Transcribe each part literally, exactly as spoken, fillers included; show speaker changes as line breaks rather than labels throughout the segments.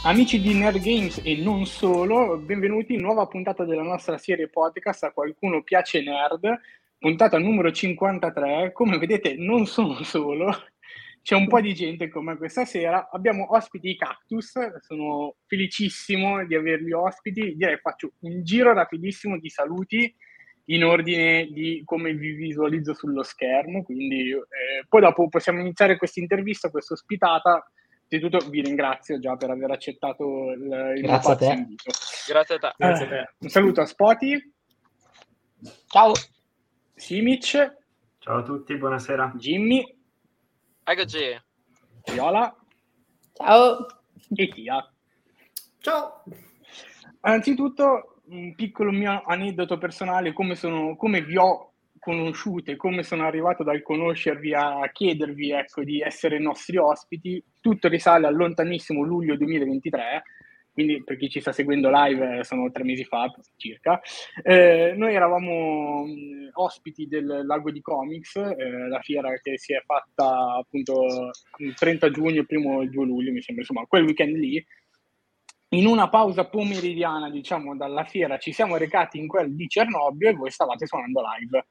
Amici di Nerd Games e non solo, benvenuti in nuova puntata della nostra serie podcast A Qualcuno Piace Nerd, puntata numero cinquantatré. Come vedete non sono solo, c'è un po' di gente con me questa sera. Abbiamo ospiti i Cactus, sono felicissimo di averli ospiti. Direi faccio un giro rapidissimo di saluti in ordine di come vi visualizzo sullo schermo, quindi eh, poi dopo possiamo iniziare questa intervista, questa ospitata. Innanzitutto vi ringrazio già per aver accettato il, il mio pazzo invito.
Grazie a te.
Grazie a te. Eh, un saluto a Spoti.
Ciao.
Simic.
Ciao a tutti, buonasera.
Jimmy.
Eccoci.
Viola.
Ciao.
E Tia.
Ciao.
Anzitutto un piccolo mio aneddoto personale, come, sono, come vi ho conosciute, come sono arrivato dal conoscervi a chiedervi, ecco, di essere nostri ospiti. Tutto risale al lontanissimo luglio duemilaventitré, quindi per chi ci sta seguendo live sono tre mesi fa circa. Eh, noi eravamo mh, ospiti del Lago di Comics, eh, la fiera che si è fatta appunto il trenta giugno, il primo il due luglio, mi sembra, insomma, quel weekend lì. In una pausa pomeridiana, diciamo, dalla fiera ci siamo recati in quel di Cernobbio e voi stavate suonando live.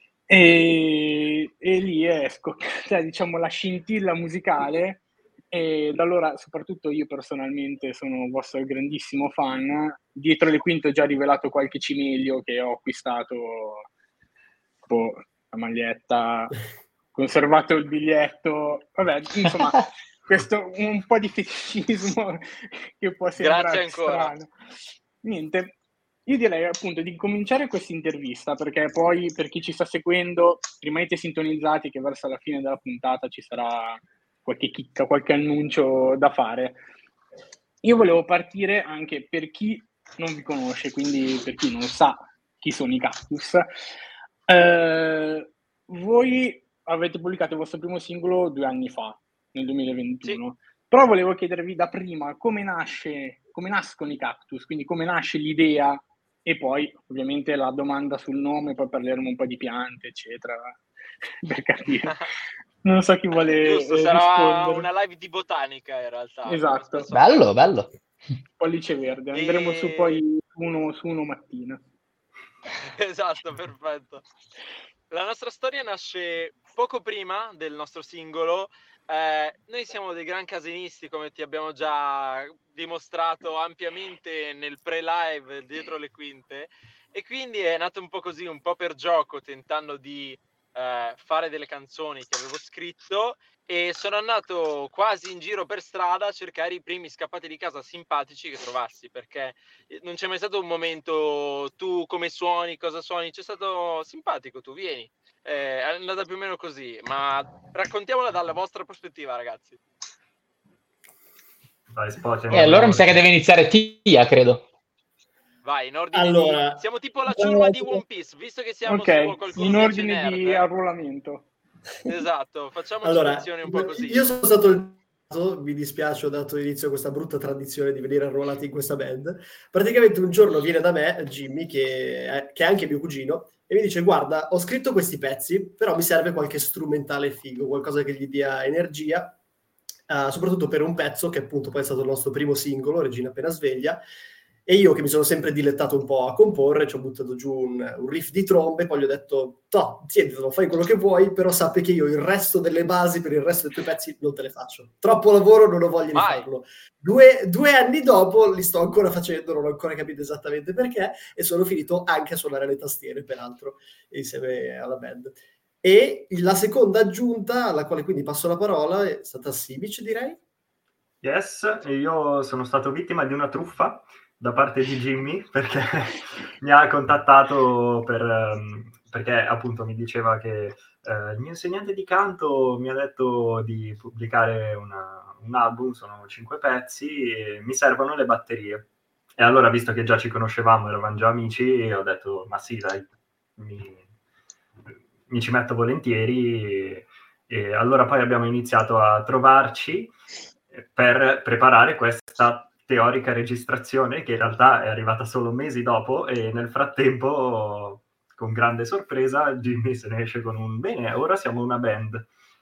E, e lì è scoccata, diciamo, la scintilla musicale, e da allora, soprattutto io personalmente sono vostro grandissimo fan. Dietro le quinte ho già rivelato qualche cimelio che ho acquistato, boh, la maglietta, conservato il biglietto, vabbè, insomma, questo un po' di feticismo che può sembrare strano. Niente. Io direi appunto di cominciare questa intervista, perché poi per chi ci sta seguendo rimanete sintonizzati che verso la fine della puntata ci sarà qualche chicca, qualche annuncio da fare. Io volevo partire anche per chi non vi conosce, quindi per chi non sa chi sono i Cactus. Eh, voi avete pubblicato il vostro primo singolo due anni fa, nel duemilaventuno. Sì. Però volevo chiedervi da prima come nasce, come nascono i Cactus, quindi come nasce l'idea. E poi ovviamente la domanda sul nome, poi parleremo un po' di piante, eccetera, per capire. Non so chi vuole
Giusto,
eh,
sarà
rispondere.
Una live di botanica in realtà.
Esatto.
Bello, bello.
Pollice verde, andremo e... su poi uno su uno mattina.
Esatto, perfetto. La nostra storia nasce poco prima del nostro singolo. Eh, noi siamo dei gran casinisti, come ti abbiamo già dimostrato ampiamente nel pre-live dietro le quinte, e quindi è nato un po' così, un po' per gioco, tentando di eh, fare delle canzoni che avevo scritto, e sono andato quasi in giro per strada a cercare i primi scappati di casa simpatici che trovassi, perché non c'è mai stato un momento tu come suoni, cosa suoni, c'è stato simpatico, tu vieni. Eh, è andata più o meno così, ma raccontiamola dalla vostra prospettiva, ragazzi.
Vai, Spot,
e allora mi sa che deve iniziare Tia, credo.
Vai, in ordine
allora,
di... Siamo tipo la ciurma di One Piece, visto che siamo
okay,
su qualcuno
in ordine
nerd,
di arruolamento.
Esatto, facciamo
allora,
citazioni un po' così.
Io sono stato il mi dispiace, ho dato inizio a questa brutta tradizione di venire arruolati in questa band. Praticamente un giorno viene da me Jimmy, che è, che è anche mio cugino, e mi dice: guarda, ho scritto questi pezzi, però mi serve qualche strumentale figo, qualcosa che gli dia energia, uh, soprattutto per un pezzo che appunto poi è stato il nostro primo singolo, Regina appena sveglia. E io, che mi sono sempre dilettato un po' a comporre, ci ho buttato giù un, un riff di trombe, poi gli ho detto: no, tienitelo, fai quello che vuoi, però sappi che io il resto delle basi per il resto dei tuoi pezzi non te le faccio. Troppo lavoro, non ho voglia di
Vai.
farlo. Due, due anni dopo li sto ancora facendo, non ho ancora capito esattamente perché, e sono finito anche a suonare le tastiere, peraltro, insieme alla band. E la seconda aggiunta, alla quale quindi passo la parola, è stata Simic, direi.
Yes, e io sono stato vittima di una truffa da parte di Jimmy, perché mi ha contattato per, um, perché appunto mi diceva che uh, il mio insegnante di canto mi ha detto di pubblicare una, un album, sono cinque pezzi e mi servono le batterie. E allora, visto che già ci conoscevamo, eravamo già amici, ho detto: ma sì, dai, mi, mi ci metto volentieri. E, e allora poi abbiamo iniziato a trovarci per preparare questa teorica registrazione, che in realtà è arrivata solo mesi dopo, e nel frattempo, con grande sorpresa, Jimmy se ne esce con un: bene, ora siamo una band.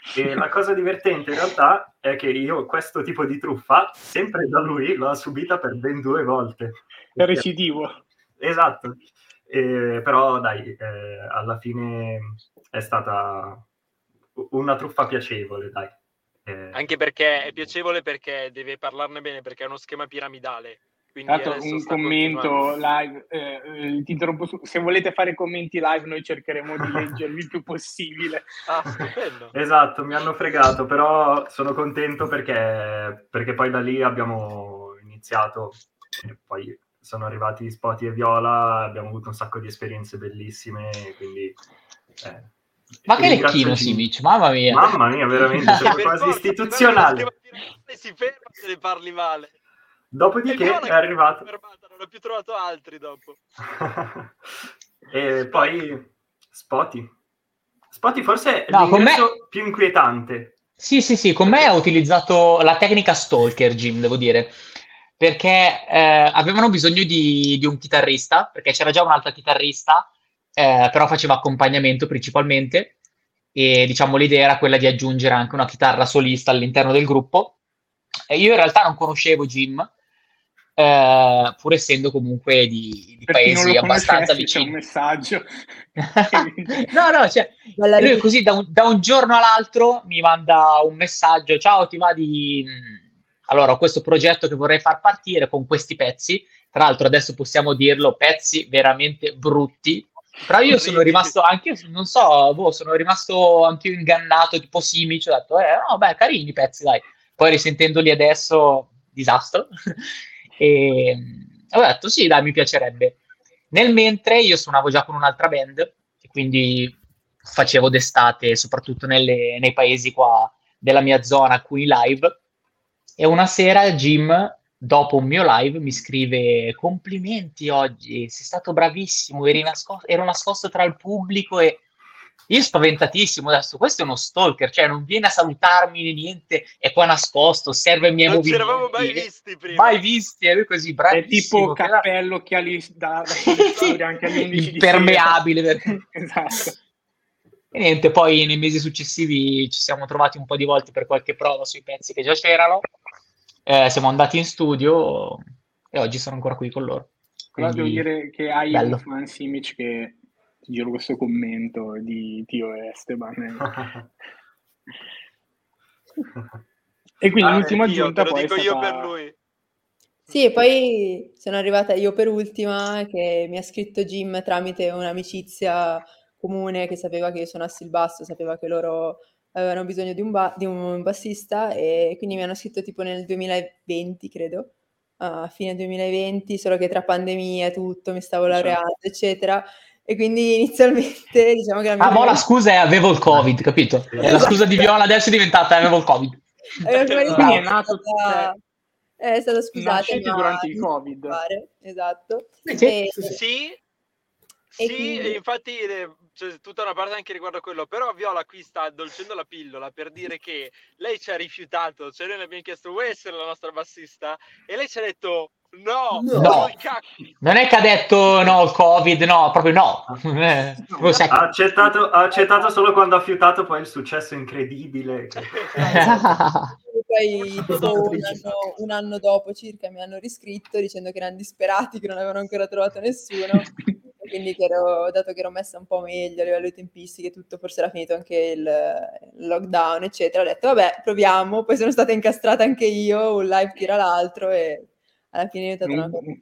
E la cosa divertente in realtà è che io questo tipo di truffa, sempre da lui, l'ho subita per ben due volte.
È recidivo.
Esatto. Eh, però dai, eh, alla fine è stata una truffa piacevole, dai. Eh,
Anche perché è piacevole, perché deve parlarne bene, perché è uno schema piramidale. Quindi
Tra l'altro
adesso
un
sta
commento
continuando.
live, eh, eh, ti interrompo su- se volete fare commenti live noi cercheremo di leggervi il più possibile.
Ah, stupendo.
Esatto, mi hanno fregato, però sono contento perché, perché poi da lì abbiamo iniziato, e poi sono arrivati Spoti e Viola, abbiamo avuto un sacco di esperienze bellissime, quindi... Eh,
Ma che
ringrazio
lecchino
Jimmy.
Simic, mamma mia.
Mamma mia, veramente,
Che
sono
per
quasi
forza,
istituzionale.
se guarda, si ferma se ne parli male. E
Dopodiché
Viola
è
che
arrivato...
si è fermata, non ha più trovato altri dopo.
E poi Spoti. Spoti forse è
No, con me-
l'ingresso più inquietante.
Sì, sì, sì, con me ha utilizzato la tecnica stalker, Jim, devo dire, perché eh, avevano bisogno di, di un chitarrista, perché c'era già un'altra chitarrista, eh, però faceva accompagnamento principalmente, e diciamo l'idea era quella di aggiungere anche una chitarra solista all'interno del gruppo. E io in realtà non conoscevo Jim, eh, pur essendo comunque di, di
Per chi non
paesi
lo
abbastanza
conoscesse c'è un
vicini.
messaggio.
no, no, cioè,
Bella
lui
ricerca.
così da un, da un giorno all'altro mi manda un messaggio: ciao, ti va di... Allora, ho questo progetto che vorrei far partire con questi pezzi. Tra l'altro adesso possiamo dirlo, pezzi veramente brutti. Però io sono
Orribili.
rimasto, anche io non so, boh, sono rimasto anche io ingannato, tipo Simic, ho detto, eh, no, beh, carini i pezzi, dai. Poi risentendoli adesso, disastro. E ho detto, sì, dai, mi piacerebbe. Nel mentre io suonavo già con un'altra band, e quindi facevo d'estate, soprattutto nelle, nei paesi qua della mia zona, alcuni live. E una sera Jim, dopo un mio live, mi scrive: complimenti oggi, sei stato bravissimo, eri nascosto, ero nascosto tra il pubblico. E io spaventatissimo adesso, questo è uno stalker, cioè non viene a salutarmi né niente, è qua nascosto, serve i miei
Non ci
movimenti.
eravamo mai visti prima.
Mai visti, e lui così,
È
bravissimo.
tipo
che era-
cappello, occhiali da, da sole anche alle undici di sera.
impermeabile. perché-
Esatto.
E niente, poi nei mesi successivi ci siamo trovati un po' di volte per qualche prova sui pezzi che già c'erano. Eh, siamo andati in studio e oggi sono ancora qui con loro.
Però
Quindi,
devo dire che hai
bello.
un fan Simic che ti giro questo commento di Tio Esteban. E quindi
Ah,
l'ultima
Dio,
aggiunta
te lo
poi
dico
è
io
stata...
per lui.
Sì, e poi sono arrivata io per ultima, che mi ha scritto Jim tramite un'amicizia comune che sapeva che io suonassi il basso, sapeva che loro avevano bisogno di un, ba- di un bassista, e quindi mi hanno scritto tipo nel duemilaventi, credo, a fine duemilaventi, solo che tra pandemia e tutto mi stavo
Certo.
laureando, eccetera. E quindi inizialmente diciamo che la mia
Ah, mo
prima
la scusa è avevo il Covid, capito?
Sì.
La scusa di Viola adesso è diventata avevo il Covid.
la mia prima
Quindi è
risposta
nato...
stata- è stata scusata,
nascete
ma
durante il
non si
Covid.
può fare, esatto.
Sì.
E-
Sì, sì.
Sì,
E
sì,
quindi-
e infatti eh, c'è tutta una parte anche riguardo a quello, però Viola qui sta addolcendo la pillola per dire che lei ci ha rifiutato, cioè noi le abbiamo chiesto vuoi essere la nostra bassista? E lei ci ha detto no,
No.
No.
col cactus.
Non è che ha detto no, il Covid, no, proprio no. Eh, proprio secco.
Ha accettato, ha accettato solo quando ha fiutato poi il successo incredibile. che-
E poi
Forse
tipo un
ascoltatrici.
anno, un anno dopo circa mi hanno riscritto dicendo che erano disperati, che non avevano ancora trovato nessuno, e quindi che ero, dato che ero messa un po' meglio a livello di tempistiche, tutto, forse era finito anche il, il lockdown, eccetera, ho detto vabbè, proviamo, poi sono stata incastrata anche io, un live tira l'altro, e alla fine è diventata una cosa.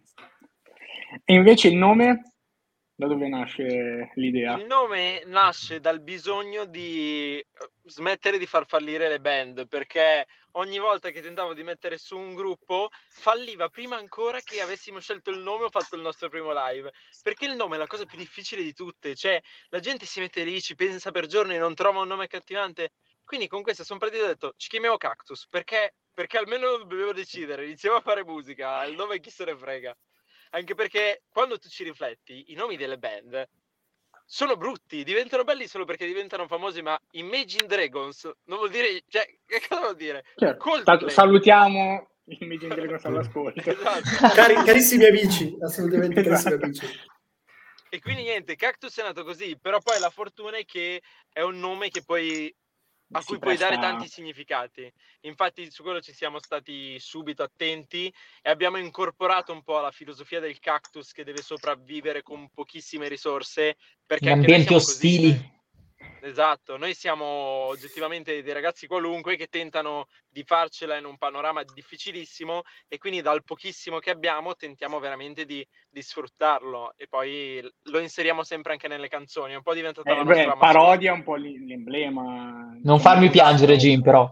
E invece il nome? Da dove nasce l'idea?
Il nome nasce dal bisogno di smettere di far fallire le band, perché ogni volta che tentavo di mettere su un gruppo falliva prima ancora che avessimo scelto il nome o fatto il nostro primo live, perché il nome è la cosa più difficile di tutte, cioè la gente si mette lì, ci pensa per giorni e non trova un nome accattivante. Quindi con questo sono partito e ho detto ci chiamiamo Cactus, perché, perché almeno lo dovevo decidere, iniziamo a fare musica, il nome chi se ne frega. Anche perché quando tu ci rifletti, i nomi delle band sono brutti, diventano belli solo perché diventano famosi, ma Imagine Dragons non vuol dire, cioè, che cosa vuol dire?
Certo.
Coldplay.
Sa- salutiamo il Imagine Dragons all'ascolto.
Esatto.
Cari- carissimi amici, assolutamente carissimi
Esatto.
amici.
E quindi niente, Cactus è nato così, però poi la fortuna è che è un nome che poi a cui puoi dare tanti significati. Infatti su quello ci siamo stati subito attenti e abbiamo incorporato un po' la filosofia del cactus che deve sopravvivere con pochissime risorse, perché
In
anche noi
ambienti
siamo
ostili.
così. Esatto, noi siamo oggettivamente dei ragazzi qualunque che tentano di farcela in un panorama difficilissimo e quindi dal pochissimo che abbiamo tentiamo veramente di, di sfruttarlo e poi lo inseriamo sempre anche nelle canzoni, è un po' diventata
Eh,
la
beh,
nostra
parodia un po' l- l'emblema.
Non farmi piangere, Jim, però.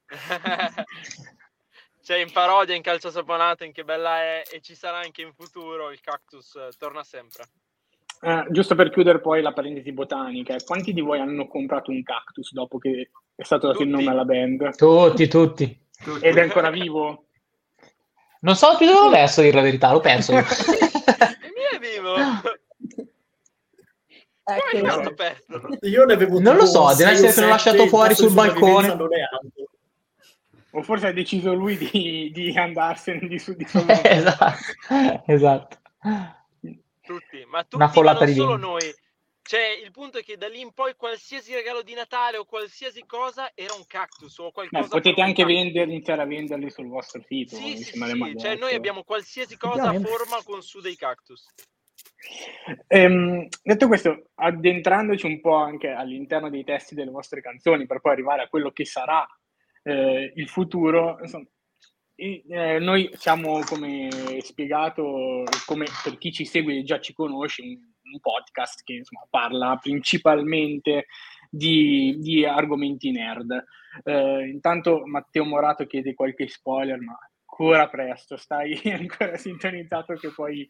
Cioè in parodia, in calciasaponata, in Che bella è, e ci sarà anche in futuro, il cactus eh, torna sempre.
Eh, giusto per chiudere poi la parentesi botanica, quanti di voi hanno comprato un cactus dopo che è stato dato il
Tutti.
nome alla band?
Tutti, tutti.
Tutti.
Ed è ancora vivo?
Non so più dove l'ho messo, a dire la verità, l'ho perso. io.
Il mio è vivo.
Ecco,
Come è
no.
stato perso?
Io ne avevo
Non lo
tipo
so, deve
sei o
essere che l'ho
sette,
lasciato
il
fuori
tasso di
sul
sopravvivenza
balcone.
non è alto.
O forse ha deciso lui di, di andarsene di su di solo.
esatto. esatto.
Tutti, ma tutti,
Una
ma
follata
non
di
solo
venti.
noi. Cioè, il punto è che da lì in poi qualsiasi regalo di Natale o qualsiasi cosa era un cactus o qualcosa.
Beh, potete
forma
anche
di cactus.
venderli, iniziare a venderli sul vostro sito.
Sì, sì,
insieme
sì,
alle
sì. Cioè,
magliette.
noi abbiamo qualsiasi cosa a
Effettivamente.
forma con su dei cactus.
Ehm, detto questo, addentrandoci un po' anche all'interno dei testi delle vostre canzoni per poi arrivare a quello che sarà eh, il futuro, insomma, e, eh, noi siamo, come spiegato, come per chi ci segue e già ci conosce, un, un podcast che insomma, parla principalmente di, di argomenti nerd. Eh, intanto Matteo Morato chiede qualche spoiler, ma ancora presto, stai ancora sintonizzato che poi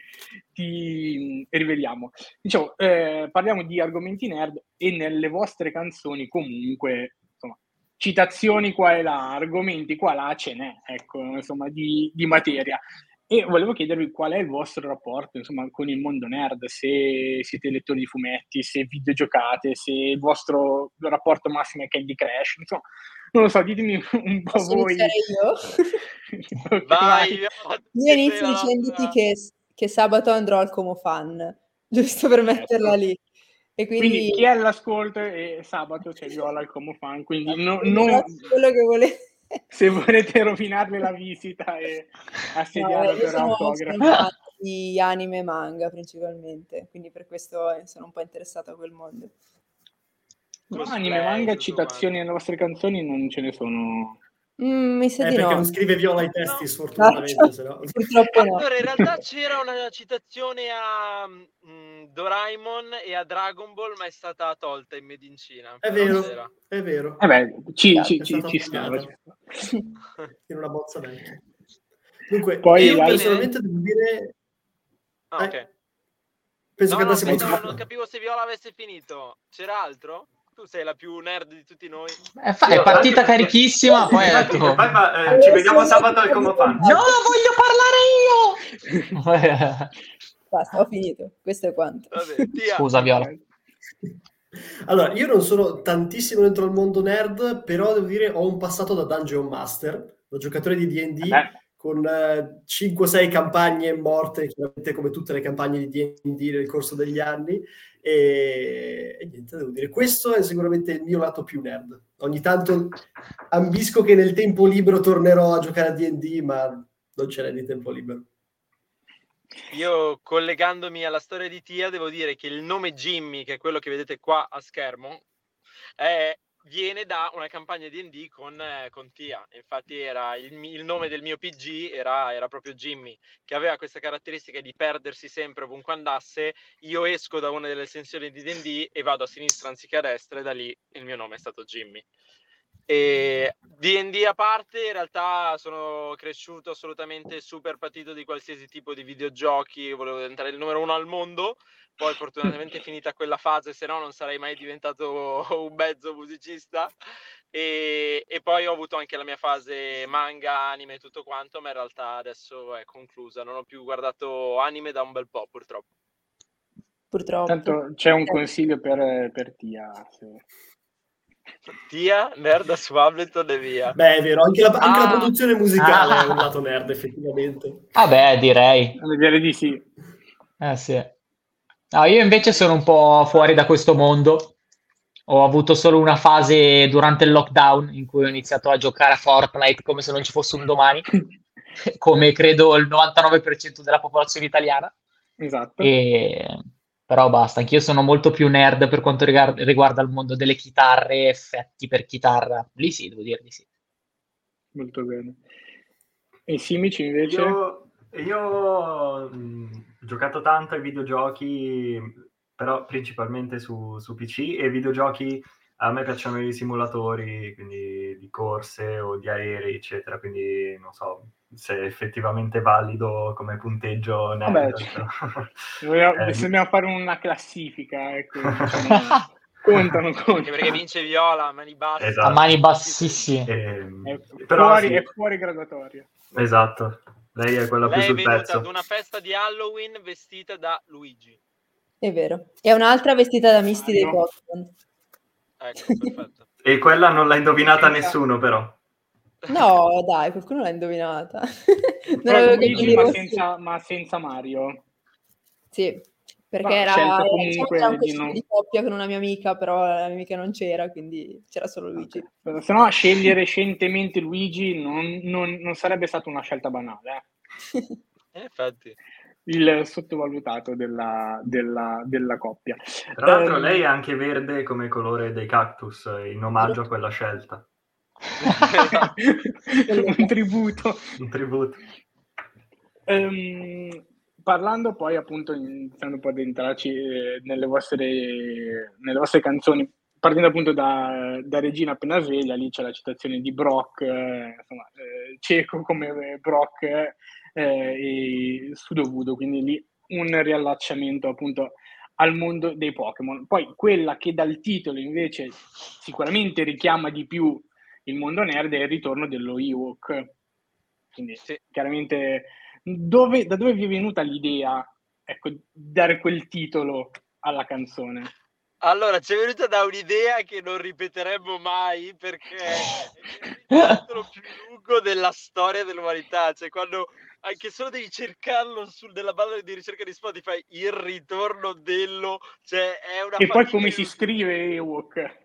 ti riveliamo. Diciamo, eh, parliamo di argomenti nerd e nelle vostre canzoni comunque, insomma, citazioni qua e là, argomenti qua e là ce n'è, ecco, insomma, di, di materia. E volevo chiedervi qual è il vostro rapporto, insomma, con il mondo nerd, se siete lettori di fumetti, se videogiocate, se il vostro rapporto massimo è Candy Crush, insomma, non lo so, ditemi un po'
Posso
voi.
iniziare io?
Ok,
Vai,
Io
sei
inizio
la
dicendoti
nostra-
che, che sabato andrò al Como Fan, giusto per metterla
Ecco.
lì. E
Quindi
quindi,
chi è all'ascolto e sabato c'è Viola al Como Fan, quindi no-
quindi
non,
faccio quello che volete.
se volete rovinarle la visita e
No,
assediarla
io
per
sono, sono
autografi.
un fan di anime e manga principalmente, quindi per questo eh, sono un po' interessata a quel mondo.
No,
Cosplay,
anime, manga,
tutto
citazioni
quanto.
nelle vostre canzoni non ce ne sono.
Mm, mi sa
Eh,
di
perché
no.
non scrive Viola i testi,
No.
sfortunatamente, se no.
Purtroppo no.
Allora, in realtà c'era una citazione a mm, Doraemon e a Dragon Ball, ma è stata tolta in Made in Cina.
È
però
vero,
c'era.
è vero.
Eh beh, ci, ci,
È
ci,
stata
ci stava.
tagliata in una bozza vecchia. Dunque,
Poi
io
hai-
personalmente devo dire...
Ah,
eh,
ok.
penso
No,
che
no,
andassimo
pensavo,
avanti.
non capivo se Viola avesse finito. C'era altro? Tu sei la più nerd di tutti noi.
È, fa- è partita carichissima, poi ha
Infatti,
detto...
e poi fa- eh, ci vediamo sabato al Como Fan.
No, voglio parlare io!
Basta, ho finito. Questo è quanto.
Vabbè, Tia.
Scusa, Viola.
Allora, io non sono tantissimo dentro il mondo nerd, però devo dire ho un passato da Dungeon Master, da giocatore di D and D,
Eh,
con eh, cinque o sei campagne morte, chiaramente come tutte le campagne di D and D nel corso degli anni, e, e niente, devo dire, questo è sicuramente il mio lato più nerd. Ogni tanto ambisco che nel tempo libero tornerò a giocare a D and D, ma non ce n'è di tempo libero.
Io, collegandomi alla storia di Tia, devo dire che il nome Jimmy, che è quello che vedete qua a schermo, è, viene da una campagna D and D con, eh, con Tia. Infatti era il, mi- il nome del mio P G era, era proprio Jimmy, che aveva questa caratteristica di perdersi sempre ovunque andasse. Io esco da una delle estensioni di D and D e vado a sinistra anziché a destra, e da lì il mio nome è stato Jimmy. E D and D a parte, in realtà sono cresciuto assolutamente super patito di qualsiasi tipo di videogiochi, volevo diventare il numero uno al mondo, poi fortunatamente è finita quella fase, se no non sarei mai diventato un mezzo musicista, e, e poi ho avuto anche la mia fase manga, anime e tutto quanto, ma in realtà adesso è conclusa, non ho più guardato anime da un bel po', purtroppo.
Purtroppo.
tanto c'è un consiglio per, per Tia. se-
Tia, nerd su Ableton e via.
Beh, è vero, anche la, anche la
Ah.
produzione musicale
Ah.
è un lato nerd, effettivamente.
Vabbè, direi.
Direi di sì.
Eh sì. No, io invece sono un po' fuori da questo mondo. Ho avuto solo una fase durante il lockdown in cui ho iniziato a giocare a Fortnite come se non ci fosse un domani, come credo il novantanove per cento della popolazione italiana.
Esatto.
E... Però basta, anch'io sono molto più nerd per quanto riguarda, riguarda il mondo delle chitarre, effetti per chitarra. Lì sì, devo dire di sì.
Molto bene. E Simici invece?
Io, io mh, ho giocato tanto ai videogiochi, però principalmente su, su P C, e videogiochi a me piacciono i simulatori, quindi di corse o di aerei, eccetera, quindi non so se è effettivamente valido come punteggio
Vabbè,
nerd.
cioè,
però-
dobbiamo,
eh,
se dobbiamo fare una classifica, ecco, diciamo, contano,
Anche
contano.
perché vince Viola, a mani basse.
A
Esatto.
mani bassissime.
ehm,
È
però
fuori,
sì,
è fuori graduatoria.
esatto, lei è quella più
Lei è
sul
venuta
pezzo.
ad una festa di Halloween vestita da Luigi.
È vero. E un'altra vestita da Misty dei
Mario.
Pokémon.
Ecco, perfetto.
E quella non l'ha indovinata
Senza-
nessuno, però.
No, dai, qualcuno l'ha indovinata. Non
Però
avevo
Luigi,
capelli
ma
rossi.
senza, ma senza Mario.
Sì, perché
Ma
era,
scelta
era
comunque
c'era un
di
costume
non-
di coppia con una mia amica, però la mia amica non c'era, quindi c'era solo Luigi.
Se no, scegliere scientemente Luigi non, non- non sarebbe stata una scelta banale. eh.
Eh, infatti.
Il sottovalutato della, della- della coppia.
Tra l'altro
Ehm,
lei è anche verde come colore dei cactus, in omaggio a quella scelta.
un tributo.
Un tributo.
Ehm, parlando poi appunto, iniziando un po' ad entrarci eh, nelle vostre, nelle vostre canzoni, partendo appunto da, da Regina appena sveglia, lì c'è la citazione di Brock, eh, insomma, eh, cieco come Brock eh, e Sudowoodo, quindi lì un riallacciamento appunto al mondo dei Pokémon. Poi quella che dal titolo invece sicuramente richiama di più il mondo nerd è il ritorno dello Ewok. Quindi
Sì.
chiaramente dove, da dove vi è venuta l'idea, ecco, di dare quel titolo alla canzone?
Allora, ci è venuta da un'idea che non ripeteremmo mai, perché è il titolo più lungo della storia dell'umanità. Cioè, quando anche solo devi cercarlo sul, nella barra di ricerca di Spotify, il ritorno dello... Cioè, è una
E poi
fatica
come si
inutile.
scrive Ewok?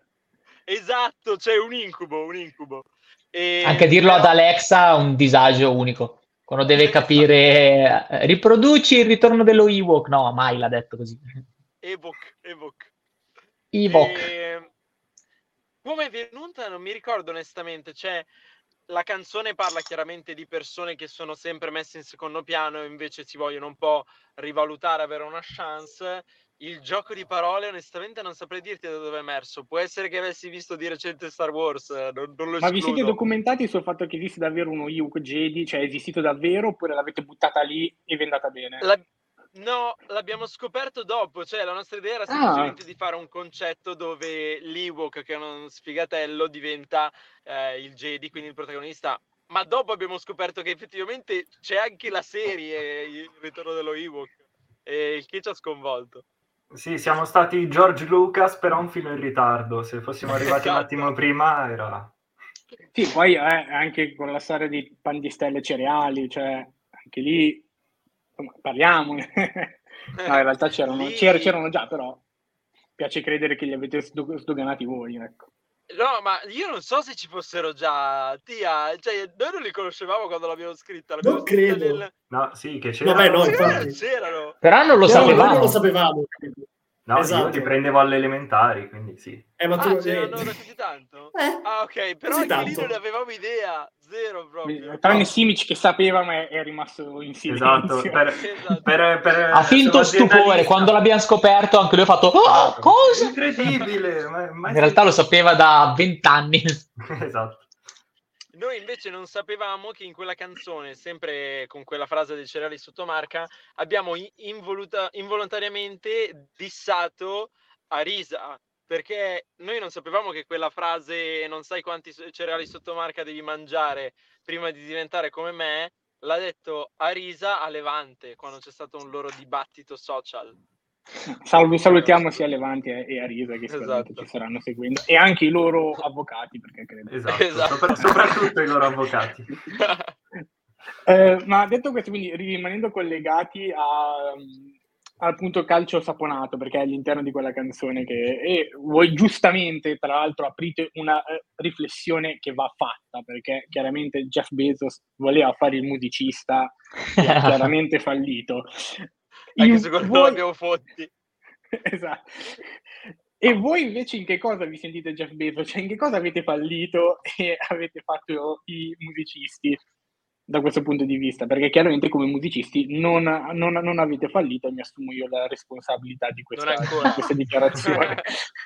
Esatto, cioè un incubo, un incubo. E,
Anche dirlo
però-
ad Alexa è un disagio unico. Quando deve
Esatto.
capire, eh, riproduci il ritorno dello Ewok. No, mai l'ha detto così.
Evoc, Evoc.
Ewok.
E... come è venuta non mi ricordo onestamente, cioè la canzone parla chiaramente di persone che sono sempre messe in secondo piano e invece si vogliono un po' rivalutare, avere una chance. Il gioco di parole onestamente non saprei dirti da dove è emerso, può essere che avessi visto di recente Star Wars, non, non lo
Ma vi siete
escludo.
documentati sul fatto che esiste davvero uno Ewok Jedi, cioè è esistito davvero, oppure l'avete buttata lì e vi è andata bene?
La- No, l'abbiamo scoperto dopo, cioè la nostra idea era
Ah.
semplicemente di fare un concetto dove l'Ewok, che è uno sfigatello, diventa eh, il Jedi, quindi il protagonista. Ma dopo abbiamo scoperto che effettivamente c'è anche la serie, il ritorno dello Ewok, e il che ci ha sconvolto.
Sì, siamo stati George Lucas, però un filo in ritardo. Se fossimo arrivati un
Esatto.
attimo prima era...
Sì, poi eh, anche con la storia di pan di stelle e cereali, cioè anche lì, insomma, parliamone. No, in realtà c'erano,
Lì-
c'era- c'erano già, però piace credere che li avete sdo- sdoganati voi, ecco.
No, ma io non so se ci fossero già, Tia, cioè noi non li conoscevamo quando l'abbiamo scritta. L'abbiamo
Non
scritta
credo.
nel-
No, sì, che c'era...
Vabbè, no,
Secondo me
infatti.
non c'erano.
Però non lo
No, noi
sapevamo.
non lo sapevamo.
No,
Esatto.
io li prendevo alle elementari, quindi sì.
Eh, ma tu...
Ah, c'erano
eh,
da così tanto?
Eh,
Ah, ok, però
così
anche lì
tanto.
non ne avevamo idea, zero proprio.
Tranne Simic che sapeva ma è, è rimasto in silenzio.
Esatto. Per,
Esatto.
per, per,
Ha finto
sono
stupore.
aziendalista.
Quando l'abbiamo scoperto, anche lui ha fatto: "Oh, cosa?"
Incredibile! ma- mai
In realtà lo sapeva da vent'anni.
Esatto.
Noi invece non sapevamo che in quella canzone, sempre con quella frase dei cereali sottomarca, abbiamo in- involuta- involontariamente dissato Arisa, perché noi non sapevamo che quella frase non sai quanti so- cereali sottomarca devi mangiare prima di diventare come me, l'ha detto Arisa a Levante, quando c'è stato un loro dibattito social.
Salve, salutiamo sia Levanti e, e Arisa che sicuramente
Esatto.
ci saranno seguendo, e anche i loro avvocati, perché credo.
Esatto.
Esatto.
Sopra- soprattutto i loro avvocati.
Eh, ma detto questo, quindi rimanendo collegati a, al punto calcio saponato, perché è all'interno di quella canzone che... E voi giustamente, tra l'altro, aprite una eh, riflessione che va fatta, perché chiaramente Jeff Bezos voleva fare il musicista e ha chiaramente fallito.
Anche
In-
se quello
voi-
non abbiamo fonti.
Esatto. E voi invece in che cosa vi sentite Jeff Bezos? Cioè in che cosa avete fallito e avete fatto i musicisti da questo punto di vista? Perché chiaramente come musicisti non, non, non avete fallito e mi assumo io la responsabilità di questa,
Non ancora.
di questa dichiarazione.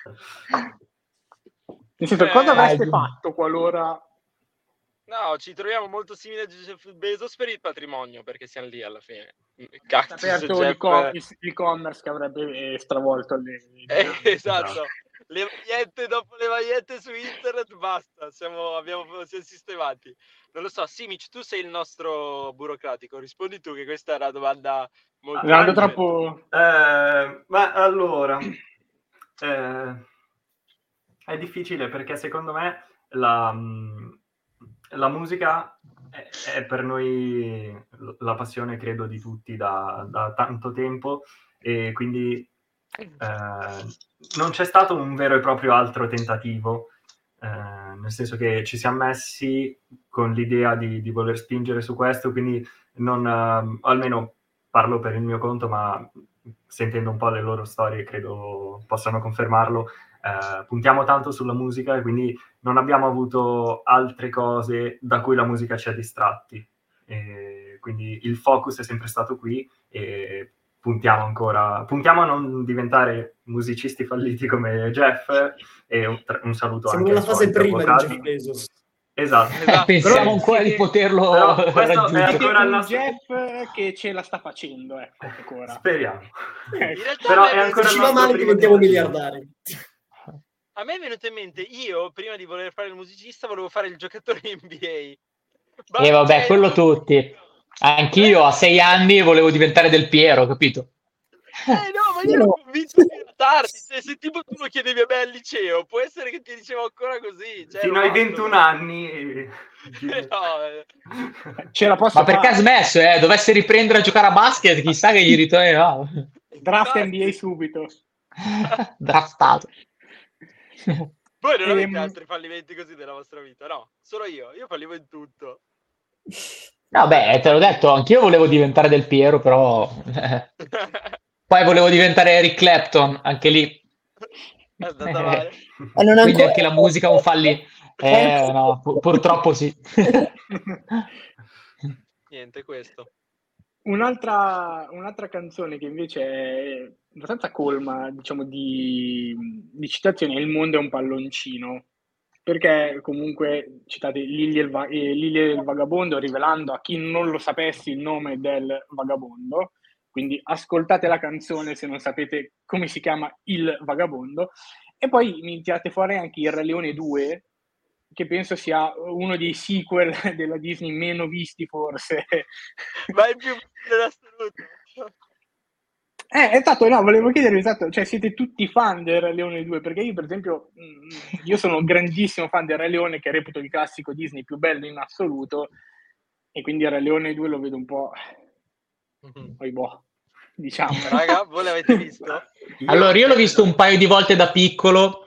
Nel senso, cosa
Eh,
avreste
dai,
fatto qualora...
No, ci troviamo molto simili a Jeff Bezos per il patrimonio, perché siamo lì alla fine. Cactus,
aperto
Jeff...
l'e-com- l'e-commerce che avrebbe eh, stravolto le...
Eh,
le-
esatto. Le magliette dopo le magliette su internet, basta, siamo, abbiamo, siamo sistemati. Non lo so, Simic, tu sei il nostro burocratico, rispondi tu che questa è una domanda molto...
Andando
urgente.
troppo...
Eh, ma allora, eh, è difficile perché secondo me la, mh, la musica è, è per noi l- la passione, credo, di tutti da, da tanto tempo, e quindi eh, non c'è stato un vero e proprio altro tentativo, eh, nel senso che ci siamo messi con l'idea di, di voler spingere su questo, quindi non, eh, almeno parlo per il mio conto, ma sentendo un po' le loro storie credo possano confermarlo, eh, puntiamo tanto sulla musica e quindi non abbiamo avuto altre cose da cui la musica ci ha distratti, e quindi il focus è sempre stato qui e puntiamo ancora, puntiamo a non diventare musicisti falliti come Jeff, e un, un saluto
Siamo
anche
nella
ai
fase
suoi
prima di
avvocati.
Jeff Bezos.
Esatto.
Esatto.
Pensiamo
Però
ancora
siete-
di poterlo
però questo è
raggiungere.
Siete
ancora il
un
nostro-
Jeff che ce la sta facendo, ecco, ancora.
Speriamo.
Ecco.
In realtà
Però
a me
è ancora
Se
il
ci va
nostro
male
primo
diventiamo
tentativo.
miliardari.
A me è venuto in mente, io prima di voler fare il musicista volevo fare il giocatore N B A.
E vabbè,
cioè,
quello
tu-
tutti. Anch'io a sei anni volevo diventare Del Piero, capito?
Eh no, ma io
Io
ero
no.
convinto fino a tardi. Cioè, se tipo tu lo chiedevi a me al liceo, può essere che ti dicevo ancora così. Cioè,
Fino
ero
ai
matto,
ventuno
no?
anni. eh,
No, eh.
Ce la posso
Ma perché ha
fare.
smesso, eh? Dovesse riprendere a giocare a basket, chissà che gli ritornerà.
Draft
Infatti.
N B A subito.
Draftato.
Voi non avete
Ehm,
altri fallimenti così nella vostra vita, no? Solo io, io fallivo in tutto.
Vabbè, te l'ho detto, anch'io volevo diventare Del Piero, però... Poi volevo diventare Eric Clapton, anche lì.
È andata male.
Ma non
Quindi
ancora-
anche la musica è un fallimento. Eh, no, pu- purtroppo sì.
Niente, questo.
Un'altra, un'altra canzone che invece è abbastanza colma, diciamo, di, di citazioni è Il mondo è un palloncino, perché comunque citate Lily e il, Va- e Lily e il vagabondo, rivelando a chi non lo sapesse il nome del vagabondo, quindi ascoltate la canzone se non sapete come si chiama il vagabondo, e poi mi tirate fuori anche Il Re Leone due, che penso sia uno dei sequel della Disney meno visti forse.
Ma è il più bello in assoluto.
Eh, esatto, no, volevo chiedere, esatto, cioè siete tutti fan del Re Leone due? Perché io per esempio, mh, io sono un grandissimo fan del Re Leone, che reputo il classico Disney più bello in assoluto, e quindi il Re Leone due lo vedo un po', poi boh, diciamo.
Raga, voi l'avete visto?
Allora, io l'ho visto un paio di volte da piccolo,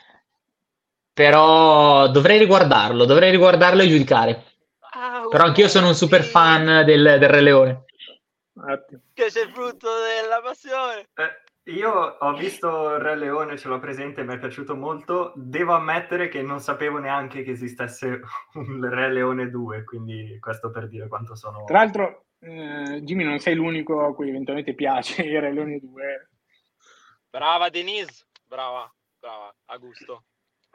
però dovrei riguardarlo, dovrei riguardarlo e giudicare.
Ah,
Però anch'io sono un super
sì,
fan del, del Re Leone.
Ottimo.
Che c'è il frutto della passione.
Eh, io ho visto il Re Leone, ce l'ho presente, mi è piaciuto molto. Devo ammettere che non sapevo neanche che esistesse un Re Leone due, quindi questo per dire quanto sono...
Tra l'altro, eh, Jimmy, non sei l'unico a cui eventualmente piace il Re Leone due.
Brava Denise, brava, brava, a gusto.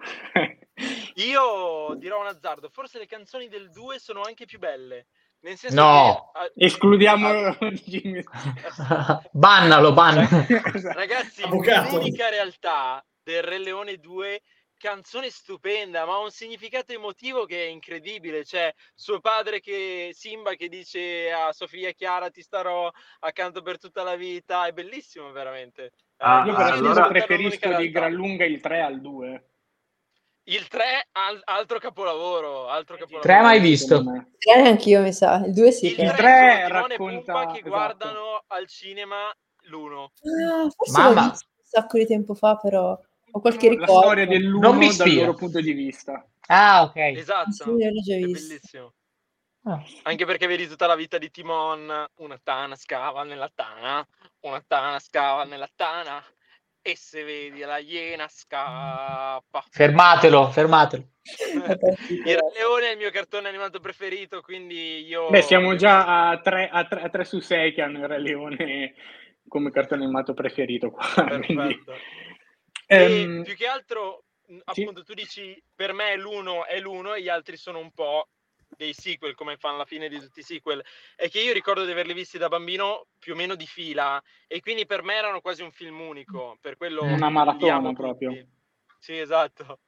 Io dirò un azzardo, forse le canzoni del due sono anche più belle. Nel senso
No.
che...
Escludiamo
Ah,
Jimmy.
Bannalo, banna.
Ragazzi,
Avvocato.
l'unica realtà del Re Leone due, canzone stupenda, ma ha un significato emotivo che è incredibile. C'è suo padre, che Simba, che dice a Sofia Chiara ti starò accanto per tutta la vita, è bellissimo veramente.
Ah,
Io
Eh,
per
sì,
assurdo
allora-
preferisco
l'unica
di
realtà.
gran lunga il tre al due.
Il tre, al- altro capolavoro, altro capolavoro.
tre mai visto.
Secondo me.
Eh, anch'io mi sa. Il due sì.
Il
però.
tre
tre sono Timone e
racconta-
Pumba che
esatto.
guardano al cinema l'uno.
Ah, forse
Mamma.
l'ho visto un sacco di tempo fa, però ho qualche
La
ricordo.
storia
Non
dell'uno
mi
dal
ispira.
loro punto di vista.
Ah, ok.
Ah, sì,
Esatto,
l'ho già
è
visto.
bellissimo.
Ah.
Anche perché vedi tutta la vita di Timon, una tana scava nella tana, una tana scava nella tana, e se vedi la iena scappa.
Fermatelo, fermatelo.
È partito.
Il Re Leone è il mio cartone animato preferito, quindi io...
Beh, siamo
io
già a tre, a tre- a tre su sei che hanno il Re Leone come cartone animato preferito qua. Quindi,
Perfetto. E
ehm,
più che altro, mh,
sì.
appunto, tu dici per me l'uno è l'uno e gli altri sono un po' dei sequel, come fanno alla fine di tutti i sequel. È che io ricordo di averli visti da bambino più o meno di fila, e quindi per me erano quasi un film unico, per quello
Mm.
Una
li
maratona
amo
proprio.
tutti. Sì, esatto.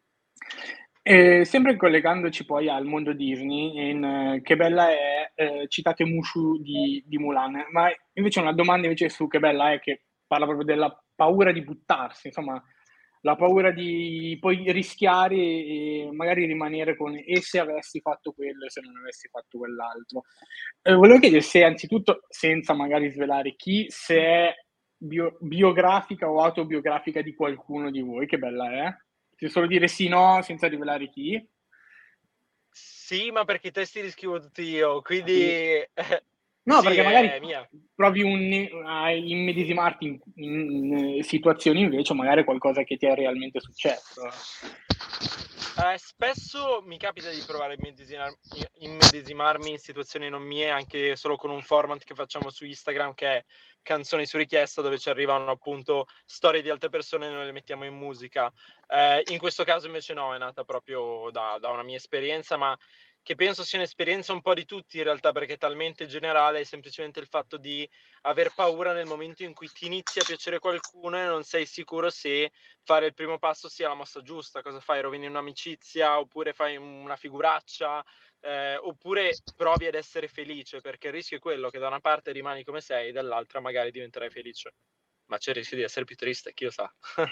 E sempre collegandoci poi al mondo Disney, in eh, Che bella è, eh, citate Mushu di, di Mulan, ma invece una domanda invece su Che bella è, che parla proprio della paura di buttarsi, insomma, la paura di poi rischiare e magari rimanere con e se avessi fatto quello e se non avessi fatto quell'altro. Eh, volevo chiedere se anzitutto, senza magari svelare chi, se è bio- biografica o autobiografica di qualcuno di voi, Che bella è. Se solo dire sì no senza rivelare chi.
Sì, ma perché i testi li scrivo tutti io, quindi
Sì.
eh,
No,
sì,
perché
è
magari
mia.
provi un, a immedesimarti in, in, in situazioni invece magari qualcosa che ti è realmente successo.
Eh, spesso mi capita di provare a immedesimar- immedesimarmi in situazioni non mie, anche solo con un format che facciamo su Instagram, che è canzoni su richiesta, dove ci arrivano appunto storie di altre persone e noi le mettiamo in musica. Eh, in questo caso invece no, è nata proprio da, da una mia esperienza, ma che penso sia un'esperienza un po' di tutti in realtà, perché è talmente generale, è semplicemente il fatto di aver paura nel momento in cui ti inizi a piacere qualcuno e non sei sicuro se fare il primo passo sia la mossa giusta. Cosa fai? Rovini un'amicizia, oppure fai una figuraccia, eh, oppure provi ad essere felice, perché il rischio è quello che da una parte rimani come sei, dall'altra magari diventerai felice, ma c'è il rischio di essere più triste, chi lo sa.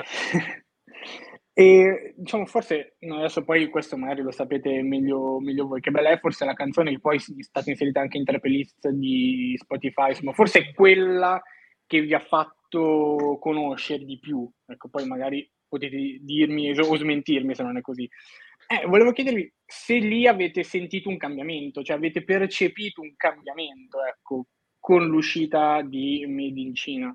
E diciamo forse no, adesso poi questo magari lo sapete meglio, meglio voi, Che bella è forse la canzone che poi è stata inserita anche in tre playlist di Spotify, insomma forse è quella che vi ha fatto conoscere di più, ecco, poi magari potete dirmi o smentirmi se non è così. Eh, volevo chiedervi se lì avete sentito un cambiamento, cioè avete percepito un cambiamento, ecco, con l'uscita di Made in Cina,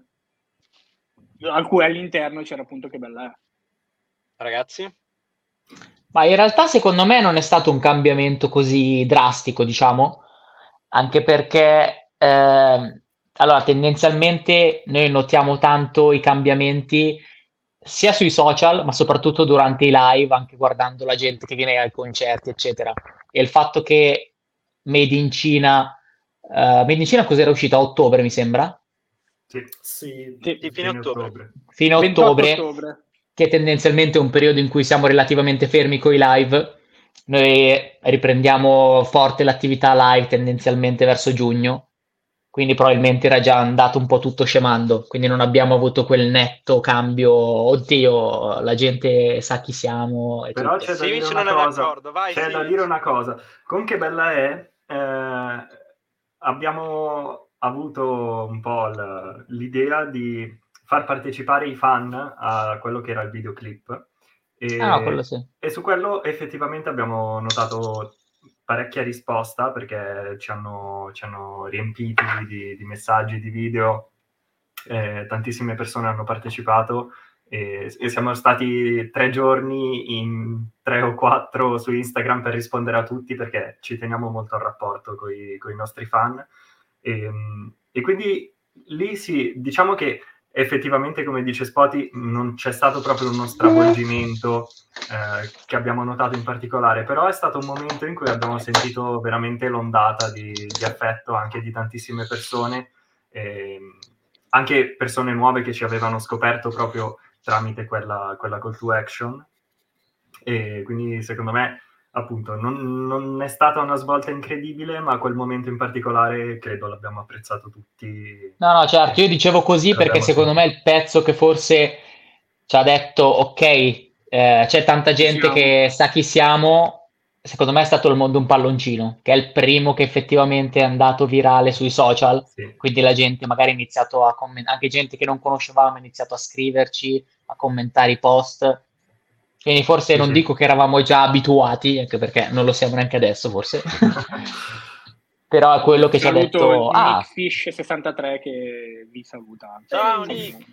al cui all'interno c'era appunto Che bella è.
Ragazzi?
Ma in realtà secondo me non è stato un cambiamento così drastico, diciamo, anche perché ehm, allora tendenzialmente noi notiamo tanto i cambiamenti sia sui social, ma soprattutto durante i live, anche guardando la gente che viene ai concerti, eccetera. E il fatto che Made in Cina, eh, Made in Cina cos'era uscita? A ottobre, mi sembra?
Sì,
Sì,
Sì,
Sì, fine ottobre.
Fine a
ventotto
ottobre,
ottobre.
che tendenzialmente è un periodo in cui siamo relativamente fermi coi live. Noi riprendiamo forte l'attività live tendenzialmente verso giugno, quindi probabilmente era già andato un po' tutto scemando, quindi non abbiamo avuto quel netto cambio, oddio, la gente sa chi siamo e
però
tutto.
c'è da dire
Simic
una
non è
cosa,
d'accordo, vai
c'è da
Simic.
dire una cosa, con Che bella è, eh, abbiamo avuto un po' l- l'idea di far partecipare i fan a quello che era il videoclip
Ah no, quello
e,
sì.
e su quello effettivamente abbiamo notato parecchia risposta, perché ci hanno, ci hanno riempiti di, di messaggi, di video, eh, tantissime persone hanno partecipato e, e siamo stati tre giorni in tre o quattro su Instagram per rispondere a tutti, perché ci teniamo molto al rapporto con i nostri fan e, e quindi lì sì, diciamo che effettivamente, come dice Spoti, non c'è stato proprio uno stravolgimento eh, che abbiamo notato in particolare, però è stato un momento in cui abbiamo sentito veramente l'ondata di, di affetto anche di tantissime persone, eh, anche persone nuove che ci avevano scoperto proprio tramite quella, quella call to action, e quindi secondo me appunto non, non è stata una svolta incredibile, ma quel momento in particolare credo l'abbiamo apprezzato tutti.
No, no, certo, io dicevo così perché
L'abbiamo
secondo me
sentito.
il pezzo che forse ci ha detto ok, eh, c'è tanta
Ci
gente
siamo.
che sa chi siamo, secondo me è stato il mondo un palloncino, che è il primo che effettivamente è andato virale sui social,
Sì.
quindi la gente magari ha iniziato a commentare, anche gente che non conoscevamo ha iniziato a scriverci, a commentare i post, quindi forse
Sì,
non
sì.
dico che eravamo già abituati, anche perché non lo siamo neanche adesso forse, però è quello che ci ha
Saluto
detto, ah,
Nick Fish sessantatré che vi saluta.
Ciao,
Eh,
Nick.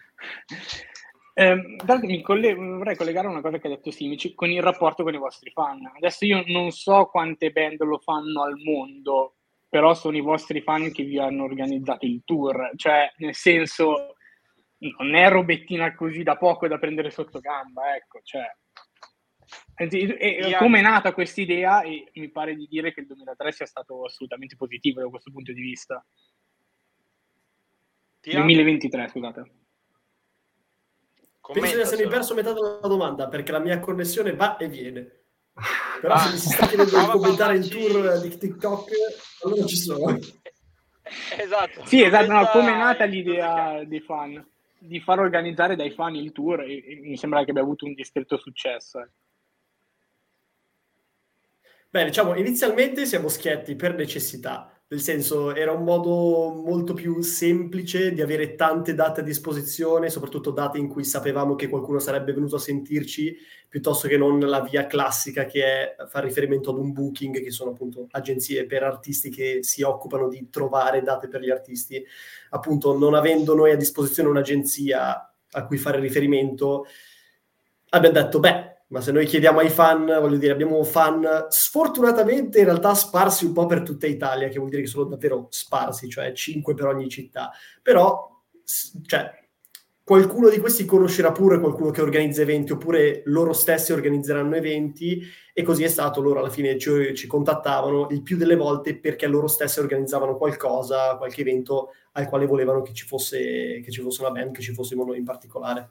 Eh, tanto mi colle- vorrei collegare una cosa che ha detto Simici con il rapporto con i vostri fan. Adesso io non so quante band lo fanno al mondo, però sono i vostri fan che vi hanno organizzato il tour, cioè nel senso non è robettina così da poco da prendere sotto gamba, ecco, cioè. E, e,
Sì,
come è nata questa idea? E mi pare di dire che il duemilatré sia stato assolutamente positivo da questo punto di vista.
Tia?
duemilaventitré, scusate.
Penso di essermi
Commentacelo.
perso metà della domanda perché la mia connessione va e viene. Però
Ah,
se mi si sta chiedendo di
prova a
commentare il
parlarci-
tour di TikTok, allora ci sono.
Esatto.
Sì, esatto. No,
commenta
come è nata
in
l'idea dei fan? Di far organizzare dai fan il tour e, e mi sembra che abbia avuto un discreto successo. eh.
Beh, diciamo, inizialmente siamo schietti per necessità, nel senso era un modo molto più semplice di avere tante date a disposizione, soprattutto date in cui sapevamo che qualcuno sarebbe venuto a sentirci, piuttosto che non la via classica che è fare riferimento ad un booking, che sono appunto agenzie per artisti che si occupano di trovare date per gli artisti. Appunto, non avendo noi a disposizione un'agenzia a cui fare riferimento, abbiamo detto, beh, ma se noi chiediamo ai fan, voglio dire, abbiamo fan sfortunatamente in realtà sparsi un po' per tutta Italia, che vuol dire che sono davvero sparsi, cioè cinque per ogni città. Però, s- cioè, qualcuno di questi conoscerà pure qualcuno che organizza eventi, oppure loro stessi organizzeranno eventi, e così è stato. Loro alla fine ci, ci contattavano il più delle volte perché loro stessi organizzavano qualcosa, qualche evento al quale volevano che ci fosse, che ci fosse una band, che ci fossimo noi in particolare.